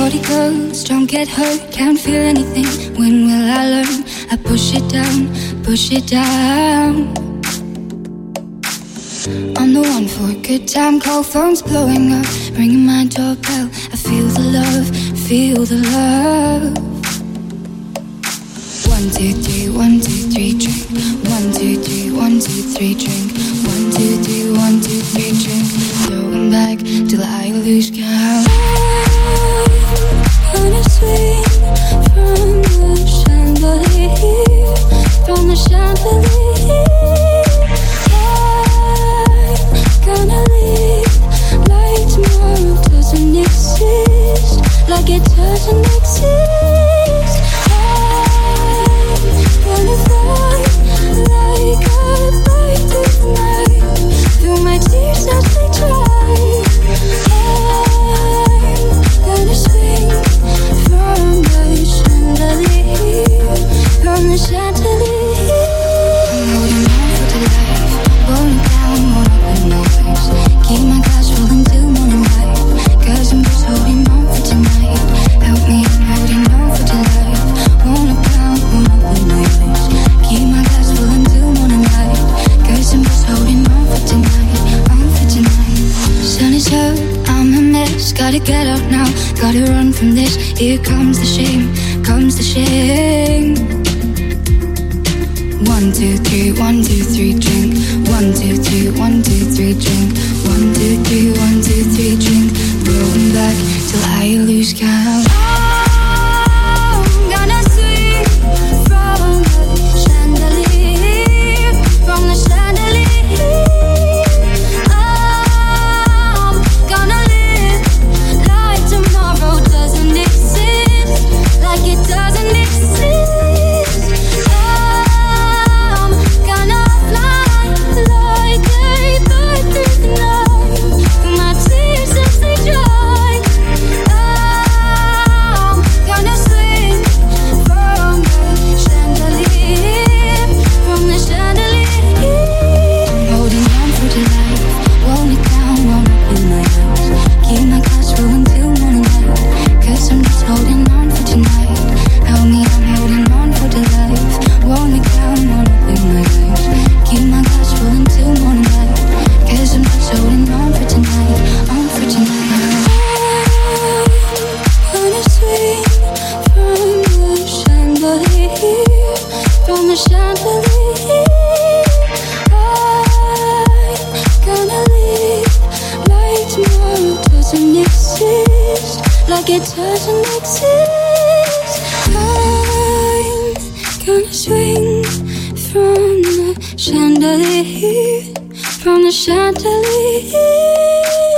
naughty girls don't get hurt, can't feel anything. When will I learn? I push it down, push it down. I'm the one for a good time, call phones blowing up, ringing my doorbell. I feel the love, feel the love. 1, 2, 3, 1, 2, 3, drink. 1, 2, 3, 1, 2, 3, drink. 1, 2, 3, 1, 2, 3, drink. Going back till I lose count. I'm gonna swing from the chandelier, from the chandelier. I'm gonna live like tomorrow doesn't exist, like it doesn't exist. I'm gonna fly like a bird through the night, through my tears as they dry. I'm gonna swing from the chandelier, from the chandelier. I'm holding on for the life, rolling down, won't open my eyes. Keep my glass full until morning light, 'cause I'm just holding on for tonight. Help me, I'm holding on for the life. Won't look down, won't open my eyes. Keep my glass full until morning light, 'cause I'm just holding on for tonight, on for tonight. Sun is up, I'm a mess, gotta get out now, gotta run from this. Here comes the shame, comes the shame. 1, 2, 3, 1, 2, 3, drink. 1, 2, 3, 1, 2, 3, drink. 1, 2, 3, 1, 2, 3, drink. Rolling back till I lose count. I'm gonna swing from the chandelier, from the chandelier. I'm gonna live like tomorrow doesn't exist, like it doesn't exist. From the chandelier, I'm gonna live like tomorrow doesn't exist, like it doesn't exist. I'm gonna swing from the chandelier, from the chandelier.